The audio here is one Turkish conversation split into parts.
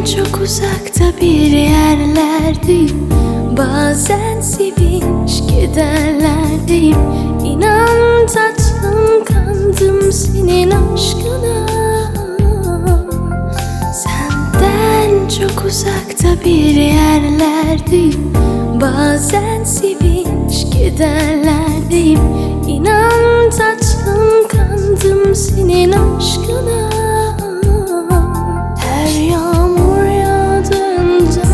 çok uzakta bir yerlerdeyim. Bazen sevinç kederlerdeyim. İnan tatlım, kandım senin aşkına. Senden çok uzakta bir yerlerdeyim. Bazen sevinç kederlerdeyim. İnan tatlım, kandım senin aşkına. Her yağmur yağdığında,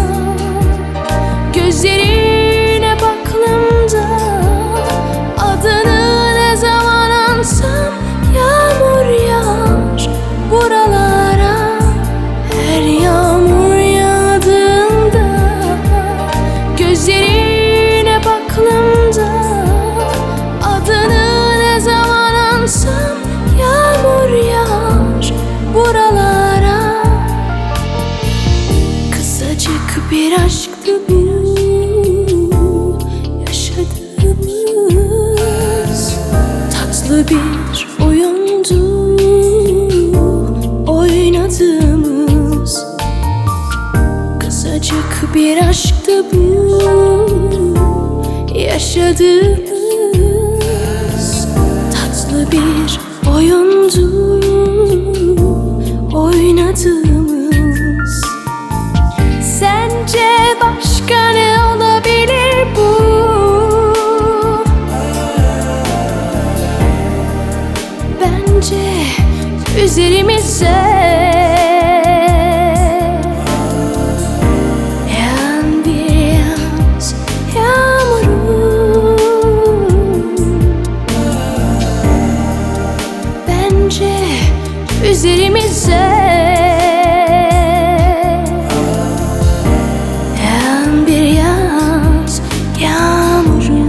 gözlerine baktığımda, adını ne zaman ansam yağmur yağar buralara. Her yağmur yağdığında, gözlerine baktığımda, adını ne zaman ansam yağmur yağar buralara. Kısacık bir aşktı bu yaşadığımız. Tatlı bir oyundu oynadığımız. Kısacık bir aşktı bu yaşadığımız. Tatlı bir oyundu oynadığımız. Sence başka ne olabilir bu? Bence üzerimize yağan bir yaz yağmuru. Bence üzerimize yağan bir yaz yağmuru.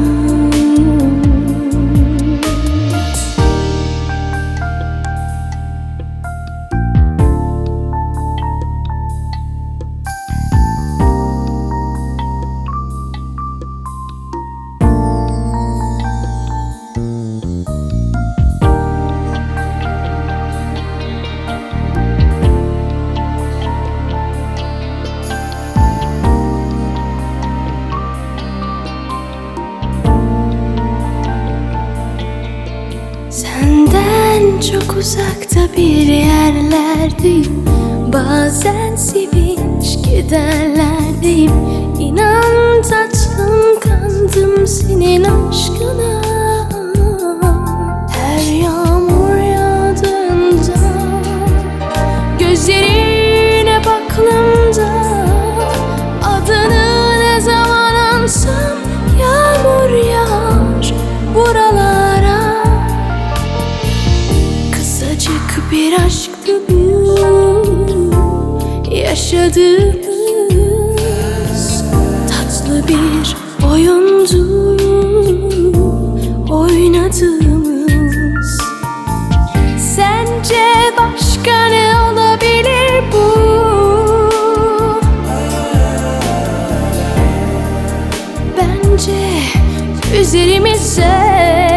Senden çok uzakta bir yerlerdeyim. Bazen sevinç kederlerdeyim. İnan tatlım, kandım senin aşkına. Her yağmur yağdığında, gözlerine baktığımda, adını ne zaman ansam yağmur yağar buralara. Kısacık bir aşktı bu yaşadığımız. Tatlı bir oyundu oynadığımız. Sence başka ne olabilir bu? Bence üzerimize